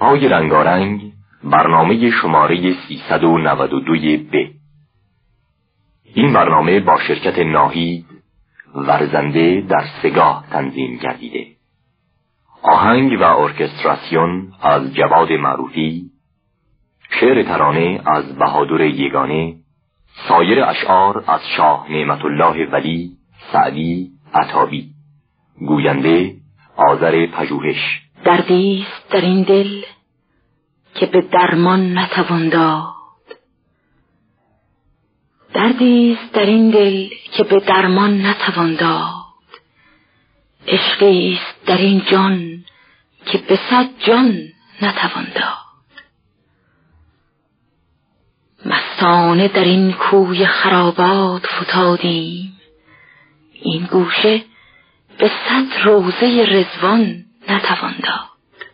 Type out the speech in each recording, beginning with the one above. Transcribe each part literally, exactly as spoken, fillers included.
های رنگارنگ، برنامه شماره سیصد و نود و دو ب. این برنامه با شرکت ناهید ورزنده در سگاه تنظیم گردیده. آهنگ و ارکستراسیون از جواد معروفی، شعر ترانه از بهادر یگانه، سایر اشعار از شاه نعمت الله ولی سعدی عطابی، گوینده آذر پژوهش. دردیست در این دل که به درمان نتوان داد، دردیست در این دل که به درمان نتوان داد، عشقیست در این جان که به صد جان نتوان داد. مستانه در این کوی خرابات فتادیم، این گوشه به صد روضه رضوان نتوان داد.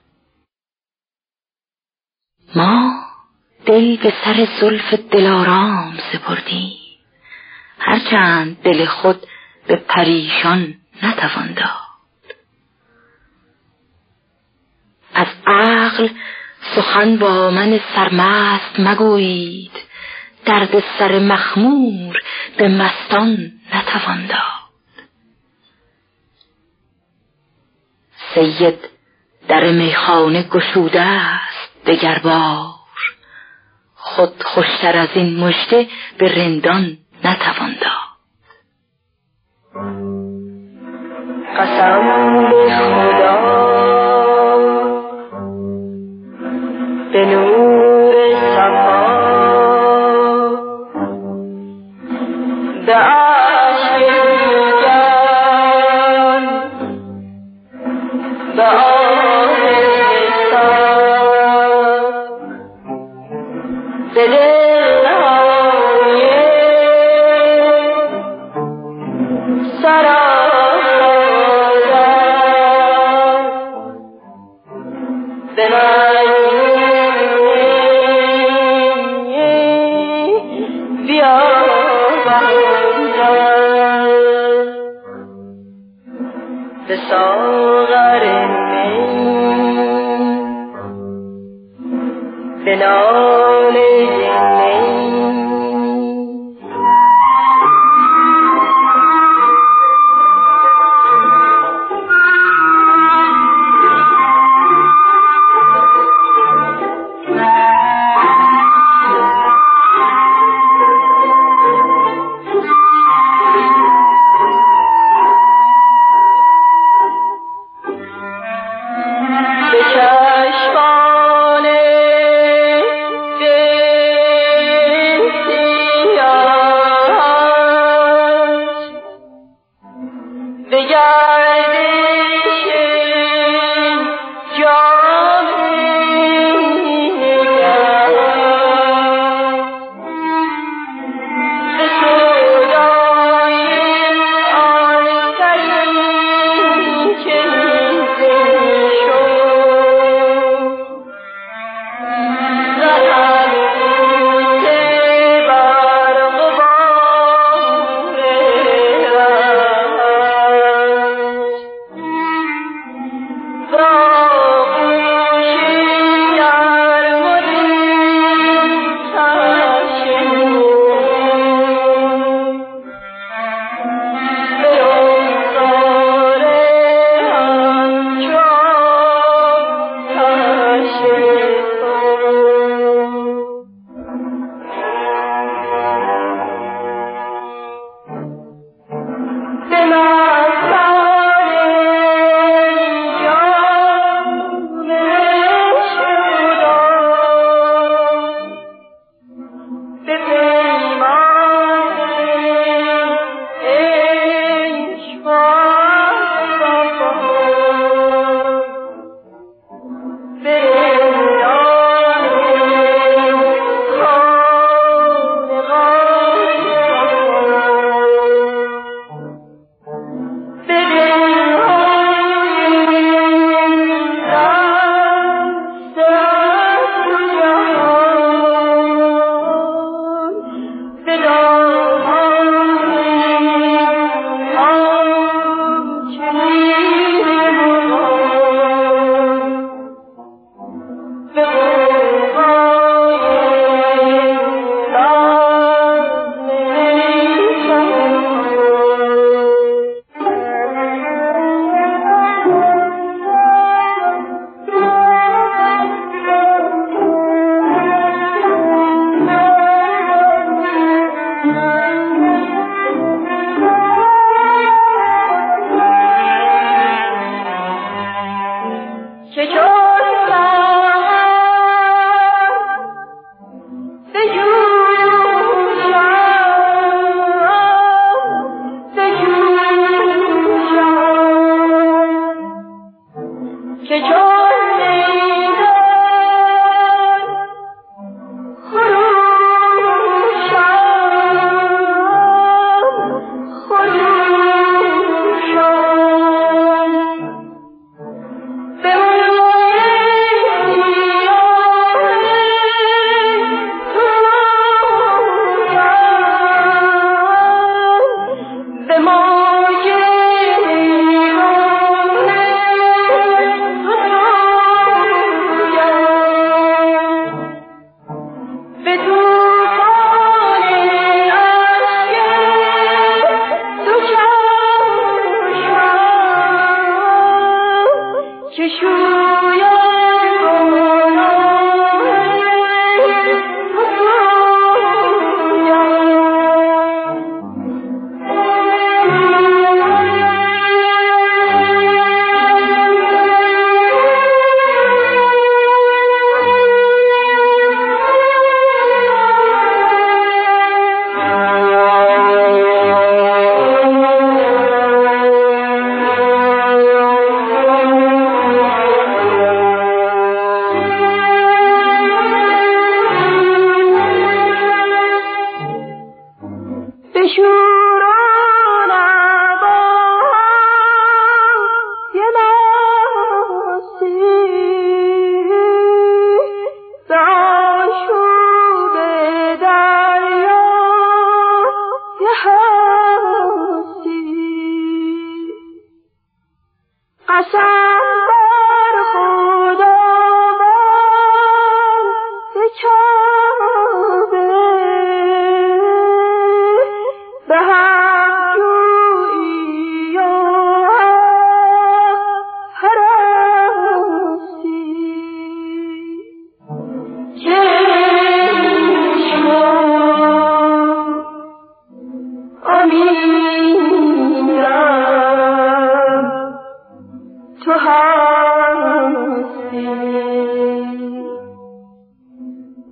ما دل به سر زلف دلارام سپردیم، هرچند دل خود به پریشان نتوان داد. از عقل سخن با من سرمست مگویید، درد سر مخمور به مستان نتوان داد. سید در میخانه گشوده است دگر بار، خود خوشتر از این مژده به رندان نتوان داد. قسم به خدا به نور صفا، به عشق جان، به آه سر، به دلهای سراسر، به من بیاوردن، به ساغر می، به ناله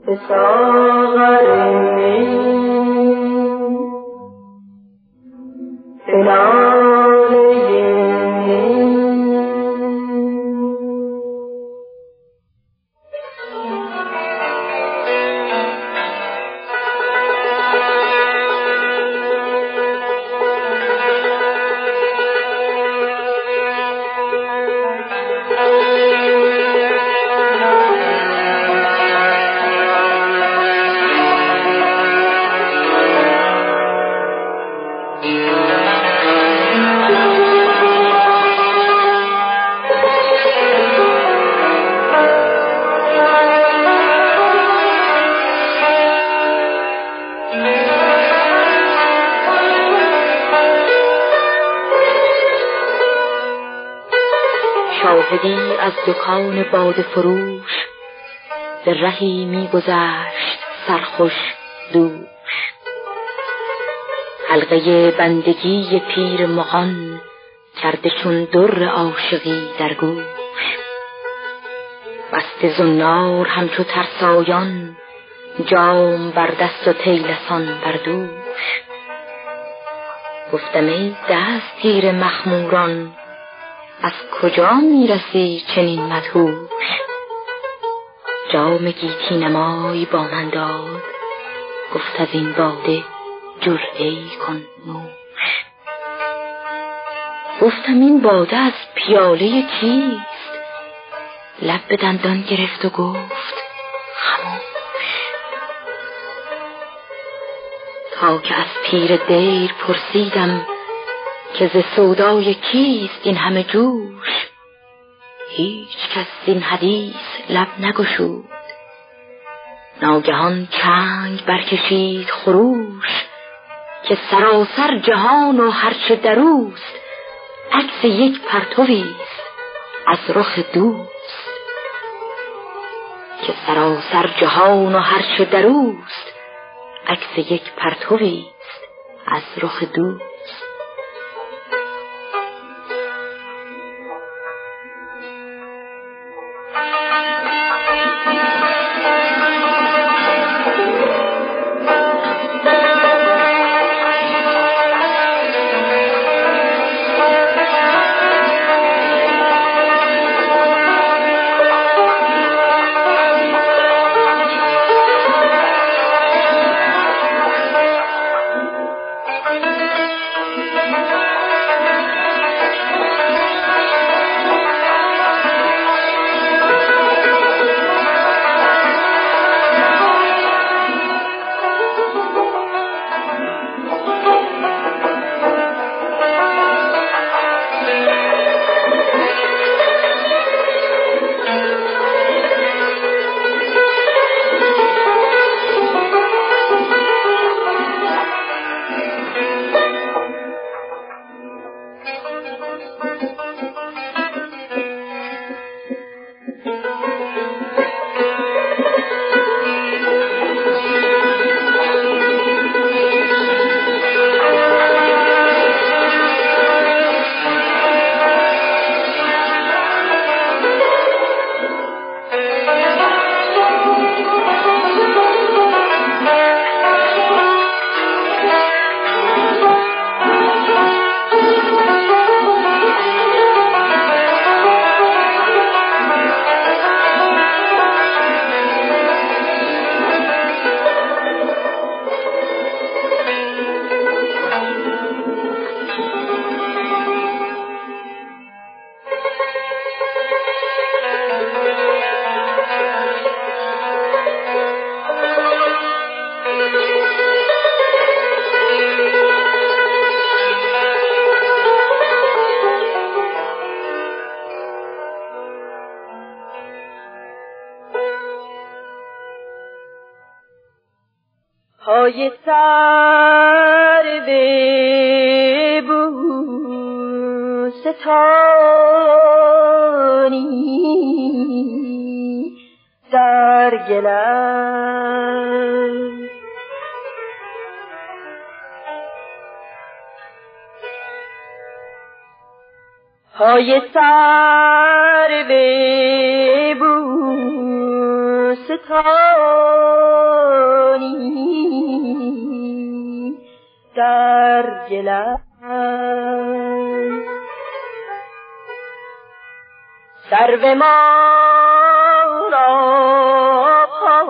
به ساغر می به ناله می شاهدی از دکان باده فروش به رهی می گذشت سرخوش دوش. حلقه بندگی پیر مغان کرده چون در عاشقی در گوش. بسته زنار همچو ترسایان جام بر دست و طیلسان بر دوش. گفتم ای دستگیر مخموران از کجا میرسی چنین مدهوش؟ جام گیتی نمای با من داد گفت از این باده جرعه‌ای کن نوش. گفتم این باده از پیاله کیست؟ لب به دندان گرفت و گفت خموش. تا که از پیر دیر پرسیدم که ز سودای کیست این همه جوش؟ هیچ کس این حدیث لب نگشود. ناگهان چنگ برکشید خروش که سراسر جهان و هرچه دروست عکس یک پرتویست از رخ دوست. که سراسر جهان و هرچه دروست عکس یک پرتویست از رخ دوست. پای سر به بوستانی در گلم پای سر به بوستانی گلم سرو ما را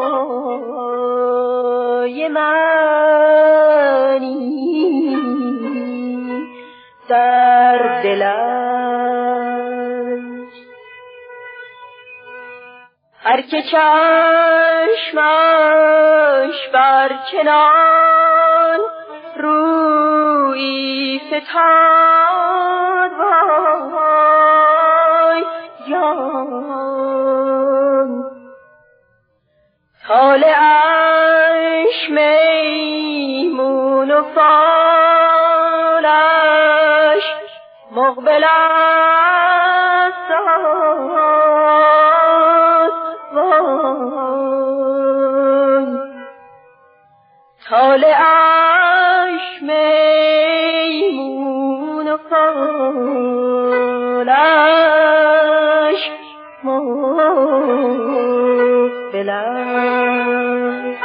پای منی در دلم هر که چشمش بر چنان روی فتاد وای جان طالعش میمون و فالش مقبل است طالعش میمون و فالش مقبل است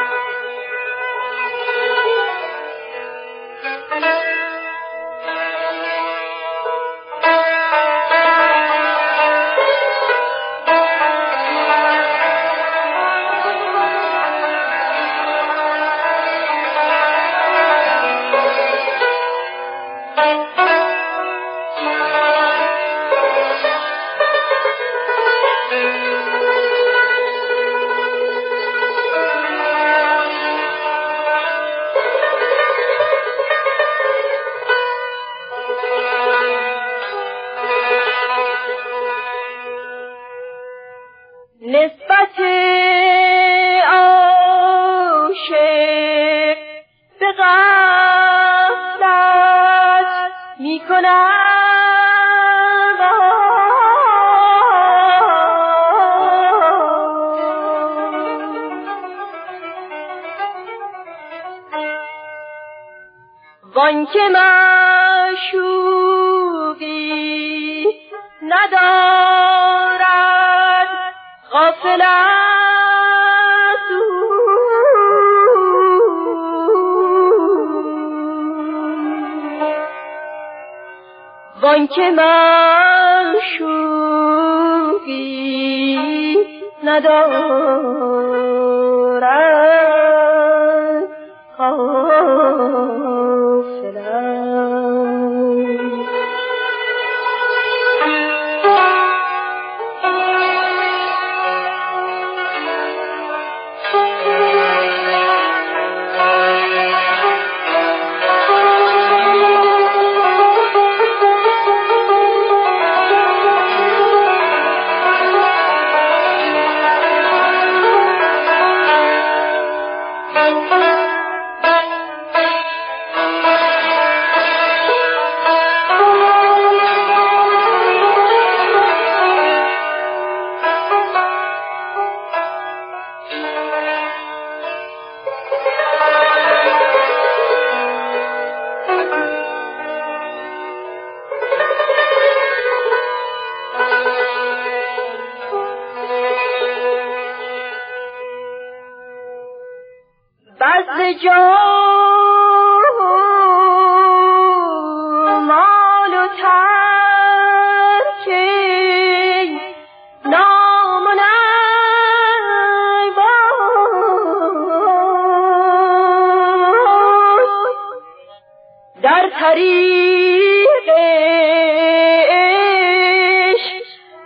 نسبت عاشق به غفلت می کنم وان که معشوقی ندارد غافل است وان که معشوقی ندارد غافل است بذل جان مال و ترک نام و نباز در طریق عشق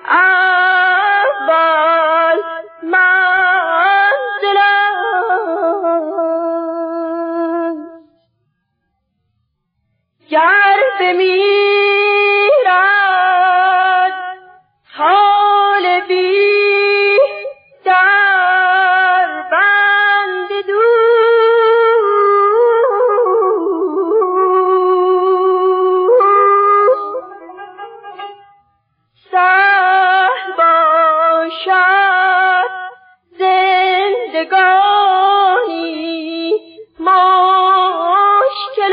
اول منزل گر بمیرد طالبی در بند دوست سهل باشد زندگانی مشکل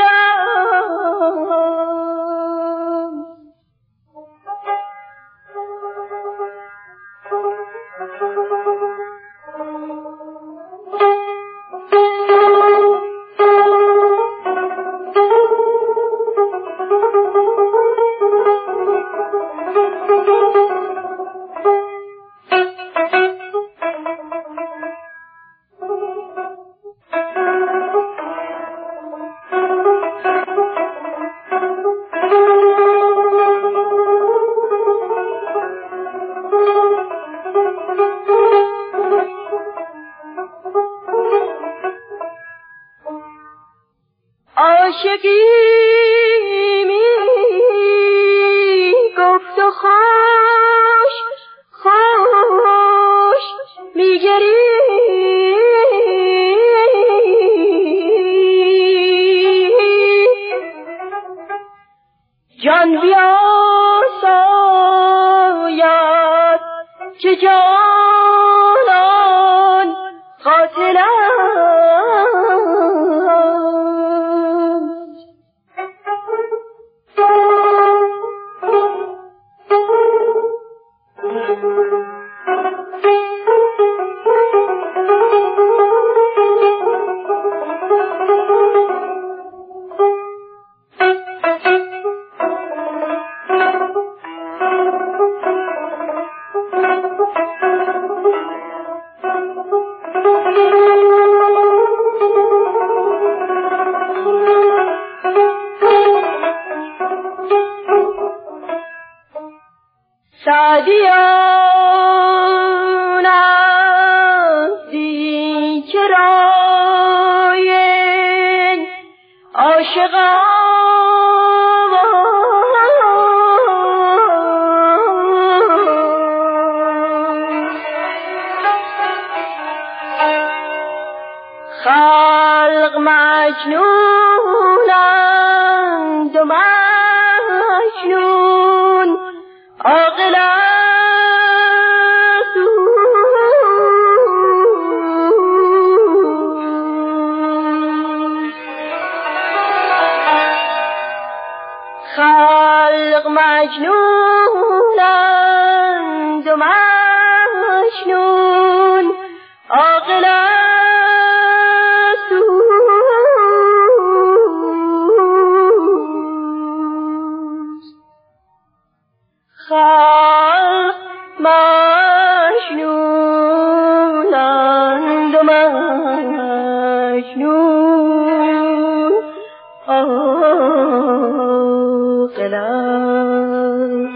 عاشقی می گفت و خوش خوش می جان بیاساید که جانان قاتل سعدیان ازی که رای عاشقان خلق مجنونند و مجنون عاقل است او خلق مجنونند و مجنون عاقل است او خلق مجنونند و مجنون عاقل است.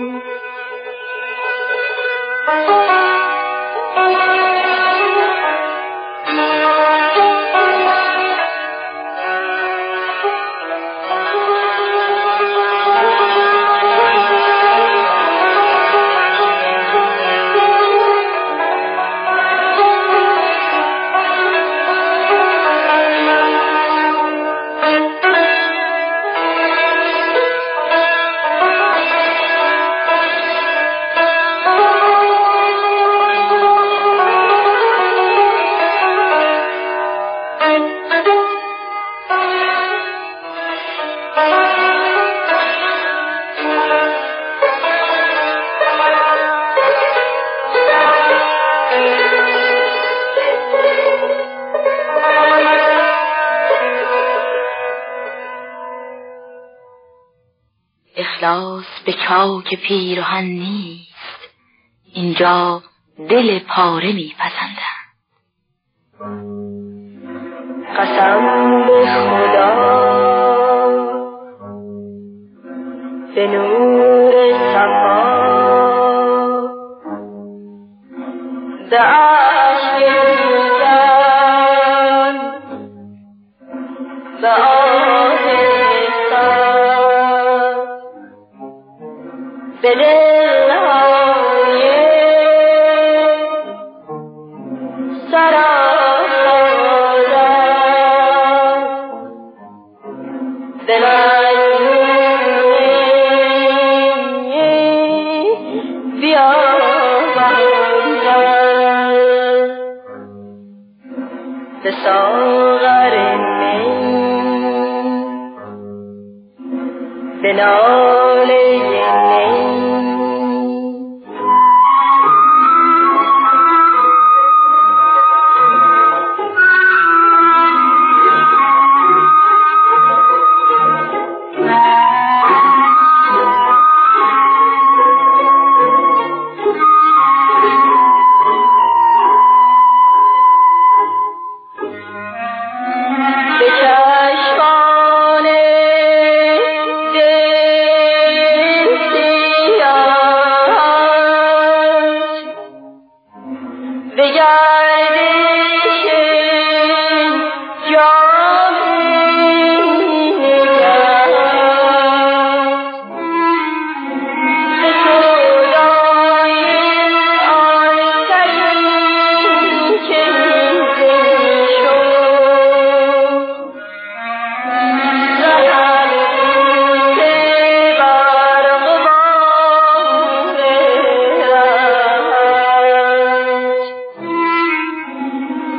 اخلاص به چاک پیرهن نیست، اینجا دل پاره میپسندند. قسم به خدا به نور صفا به عشق جان به به دلهای سراسر به مجنون بیاوردن به ساغر می به ناله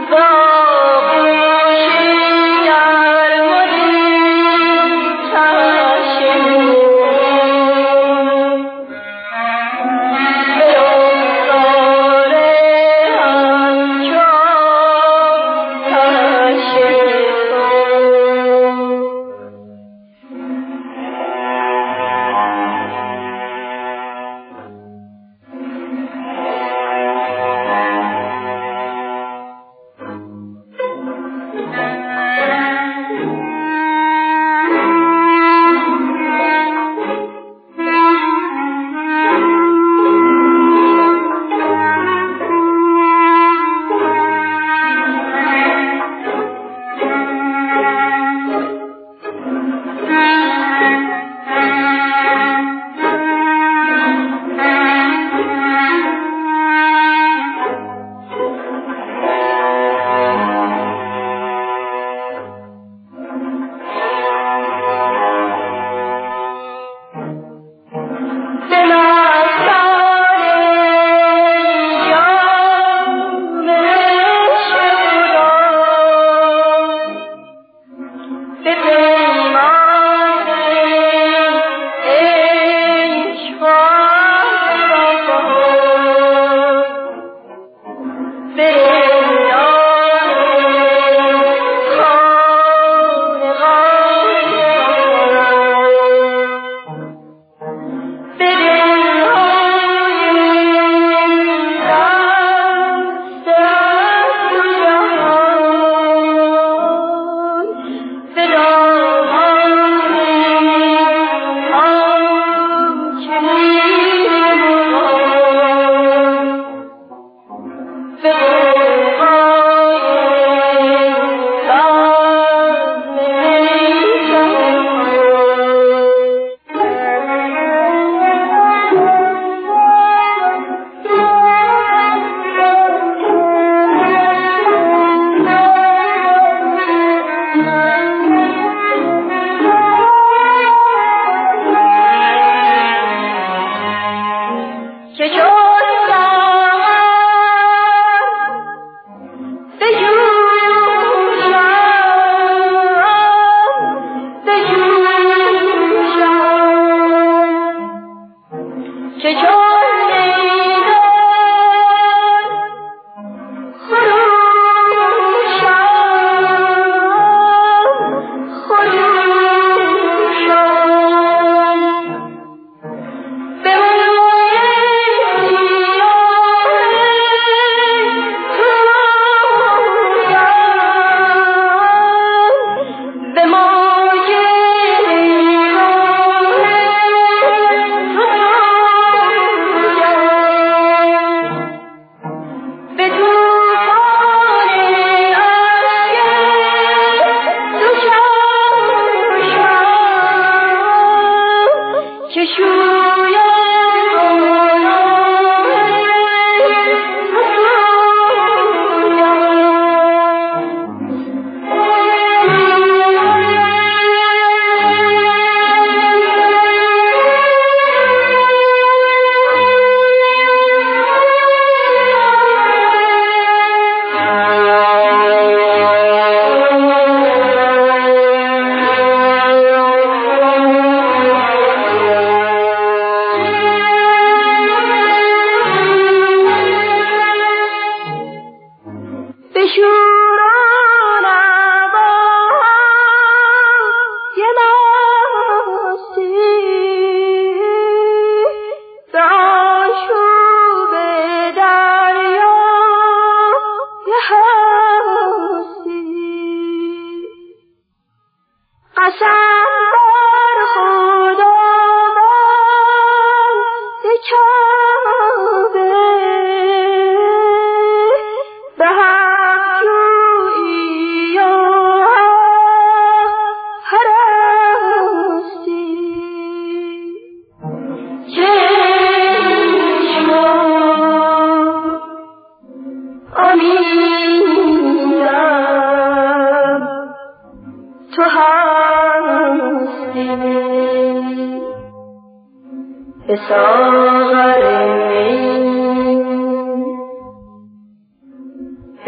ساغر می به نام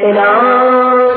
جان